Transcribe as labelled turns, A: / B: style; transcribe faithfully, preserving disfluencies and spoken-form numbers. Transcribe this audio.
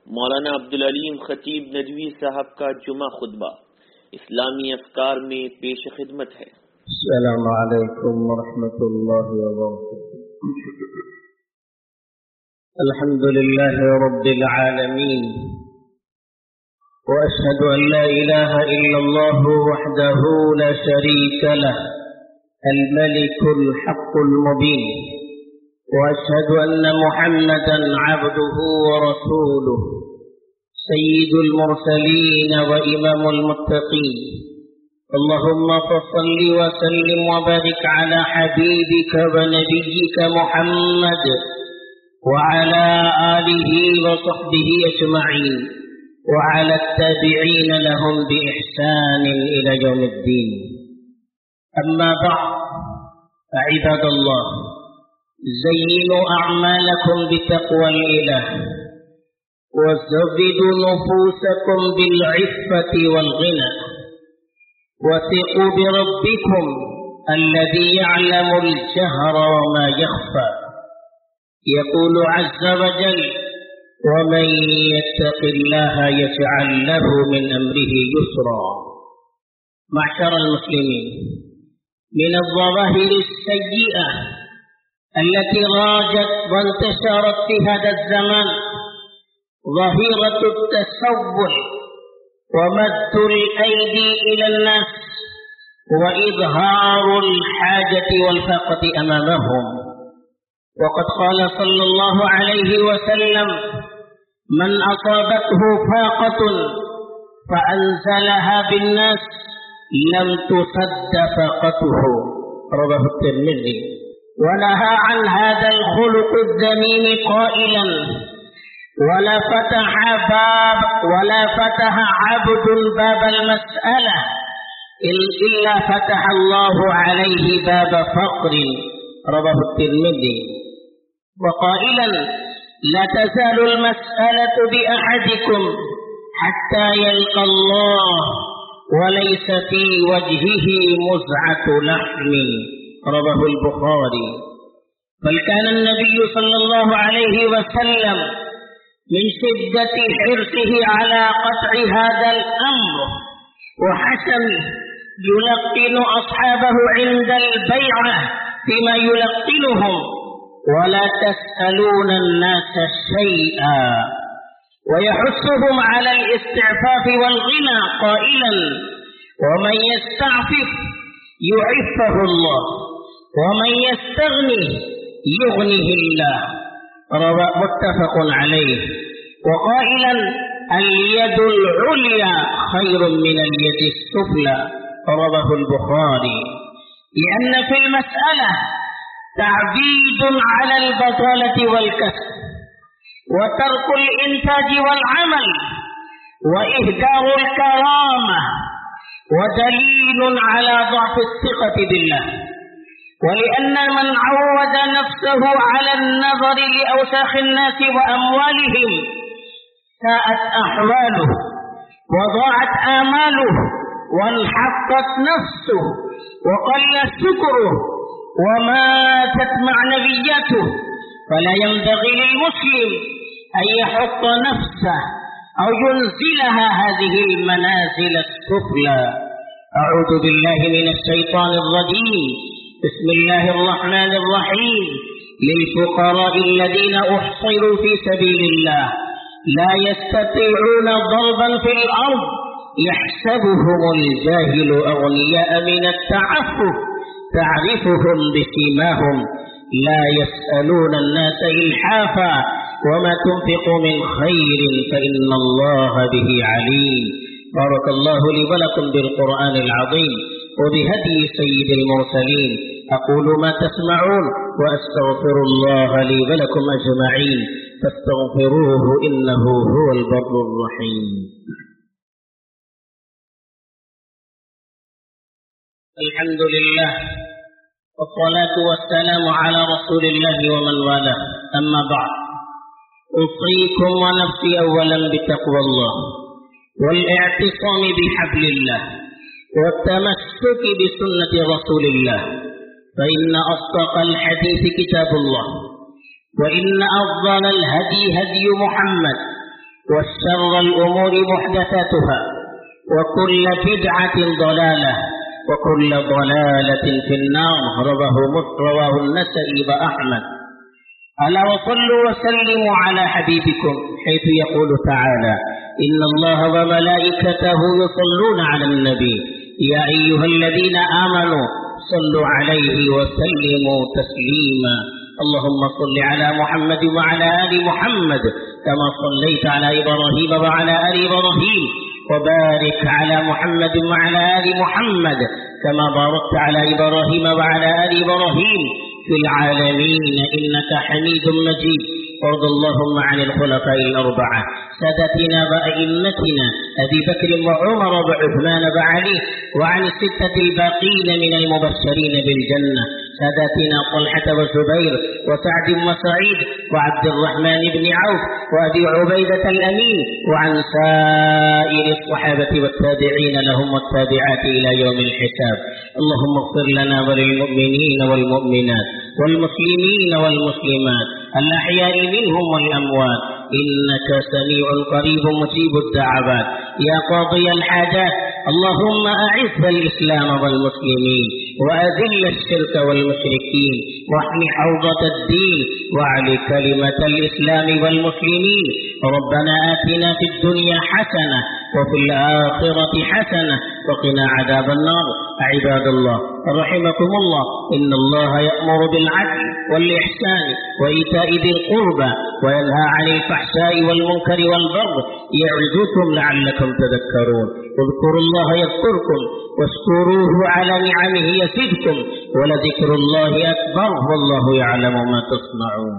A: मौलाना अब्दुल अलीम खतीब नदवी साहब का जुमा खुतबा इस्लामी अफकार में पेश खिदमत है।
B: अस्सलामु अलैकुम वरहमतुल्लाहि वबरकातुहू। अल्हम्दुलिल्लाहि रब्बिल आलमीन व अशहदु अन ला इलाहा इल्लल्लाह वहदहू ला शरीका लह अल-मलिकुल हक़्क़ुल मुबीन व अशहदु अन्न मुहम्मदन अब्दुहू व रसूलुहू सय्यिदुल मुरसलीन व इमामुल मुत्तक़ीन। अल्लाहुम्मा फस्सल्लि व सल्लिम व बारिक अला हबीबिका व नबिय्यिका मुहम्मद व अला आलिहि व सहबिहि अजमईन व अला अत्ताबिईन लहुम बि इहसान इला यौमिद्दीन। अम्मा बअद इबादल्लाह ज़य्यिनु अअमालकुम बितक़वल इलाह وزودوا نفوسكم بالعفة والغنى وثقوا بربكم الذي يعلم الجهر وما يخفى. يقول عز وجل ومن يتق الله يجعل له من أمره يسرا. معشر المسلمين، من الظواهر السيئة التي راجت وانتشرت في هذا الزمان ظاهرة التسول ومد الأيدي إلى الناس وإظهار الحاجة والفاقة أمامهم. وقد قال صلى الله عليه وسلم من أصابته فاقة فأنزلها بالناس لم تصد فاقته، رواه الترمذي. ونهى عن هذا الخلق الذميم قائلا ولا فتح باب ولا فتح عبد باب المسألة إلا فتح الله عليه باب فقر، رواه الترمذي. وقائلا لا تزال المسألة بأحدكم حتى يلقى الله وليس في وجهه مزعة لحم، رواه البخاري. بل كان النبي صلى الله عليه وسلم من شدة حرصه على قطع هذا الأمر وحسمه يلقن أصحابه عند البيعة فيما يلقنهم ولا تسألون الناس شيئا، ويحثهم على الاستعفاف والغنى قائلا ومن يستعفف يعفه الله ومن يستغني يغنه الله، متفق عليه. وقائلا اليد العليا خير من اليد السفلى، رواه البخاري. لأن في المسألة تعبيد على البطالة والكسب وترك الإنتاج والعمل وإهدار الكرامة ودليل على ضعف الثقة بالله. ولأن من عود نفسه على النظر لأوساخ الناس وأموالهم ساءت أحواله وضاعت آماله وانحطت نفسه وقل سكره وماتت معنويته. فلا ينبغي للمسلم أن يحط نفسه أو ينزلها هذه المنازل السفلى. أعوذ بالله من الشيطان الرجيم. بسم الله الرحمن الرحيم. للفقراء الذين أحصروا في سبيل الله لا يستطيعون ضربا في الأرض يحسبهم الجاهل أغنياء من التعفف تعرفهم بسيماهم لا يسألون الناس إلحافا وما تنفقوا من خير فإن الله به عليم. بارك الله لي ولكم بالقرآن العظيم وبهدي سيد المرسلين. أقول ما تسمعون وأستغفر الله لي ولكم أجمعين فاستغفروه إنه هو البر الرحيم. الحمد لله والصلاة والسلام على رسول الله ومن والاه. أما بعد، أوصيكم ونفسي أولا بتقوى الله والاعتصام بحبل الله والتمسك بسنة رسول الله، فإن أصدق الحديث كتاب الله وإن أفضل الهدي هدي محمد وشر الأمور محدثاتها وكل بدعة ضلالة وكل ضلالة في النار. رواه النسائي وأحمد. ألا وصلوا وسلموا على حبيبكم حيث يقول تعالى: إن الله وملائكته يصلون على النبي يا أيها الذين آمنوا صلوا عليه وسلموا تسليما. اللهم صل على محمد وعلى آل محمد كما صليت على إبراهيم وعلى آل إبراهيم، وبارك على محمد وعلى آل محمد كما باركت على إبراهيم وعلى آل إبراهيم في العالمين إنك حميد مجيد. وارض اللهم عن الخلفاء الأربعة سادتنا وأئمتنا أبي بكر وعمر وعثمان وعلي، وعن الستة الباقين من المبشرين بالجنة سادتنا طلحة وزبير وسعد وسعيد وعبد الرحمن بن عوف وأبي عبيدة الأمين، وعن سائر الصحابة والتابعين لهم والتابعات إلى يوم الحساب. اللهم اغفر لنا وللمؤمنين والمؤمنات والمسلمين والمسلمات الأحياء منهم والأموات إنك سميع قريب مجيب الدعوات يا قاضي الحاجات. اللهم أعز الإسلام والمسلمين وأذل الشرك والمشركين واحم حوضة الدين وأعل كلمة الإسلام والمسلمين. ربنا آتنا في الدنيا حسنة وفي الآخرة حسنة وقنا عذاب النار. عباد الله رحمكم الله، إن الله يأمر بالعدل والإحسان وإيتاء ذي القربى وينهى عن الفحشاء والمنكر والبغي يعظكم لعلكم تذكرون. اذكروا الله يذكركم واشكروه على نعمه يزدكم ولذكر الله أكبر والله يعلم ما تصنعون.